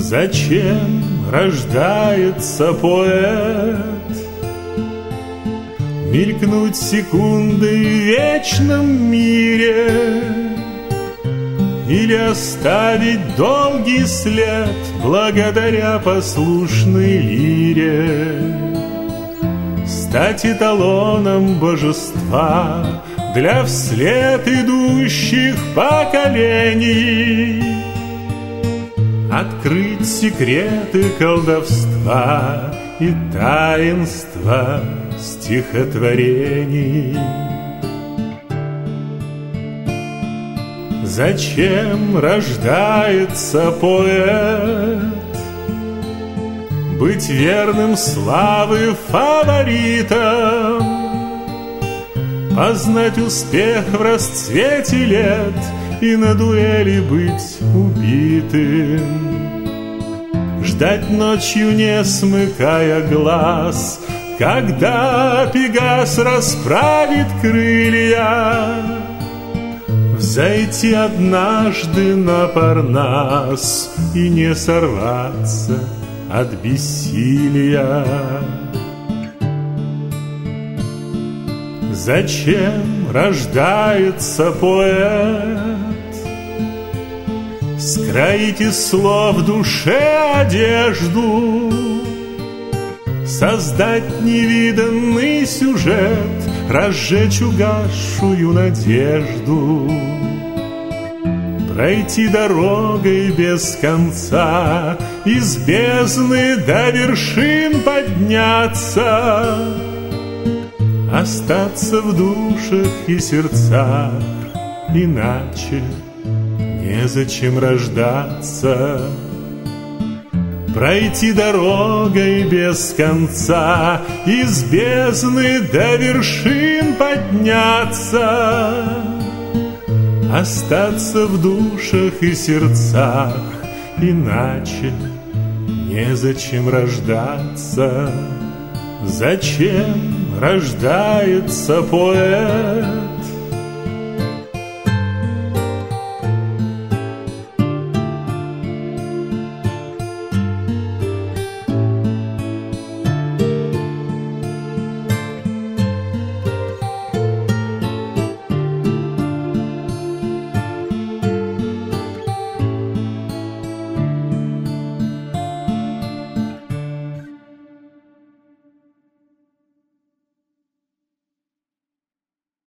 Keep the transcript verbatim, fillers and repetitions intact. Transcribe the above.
Зачем рождается поэт? Мелькнуть секундой в вечном мире или оставить долгий след благодаря послушной лире? Стать эталоном божества для вслед идущих поколений, открыть секреты колдовства и таинства стихотворений. Зачем рождается поэт? Быть верным славы фаворитом, познать успех в расцвете лет и на дуэли быть убитым, ждать ночью, не смыкая глаз, когда Пегас расправит крылья, взойти однажды на Парнас и не сорваться от бессилия. Зачем рождается поэт? Скроить из слов в душе одежду, создать невиданный сюжет, разжечь угасшую надежду, пройти дорогой без конца, из бездны до вершин подняться, остаться в душах и сердцах, иначе незачем рождаться. Пройти дорогой без конца, из бездны до вершин подняться, остаться в душах и сердцах, иначе незачем рождаться. Зачем рождается поэт?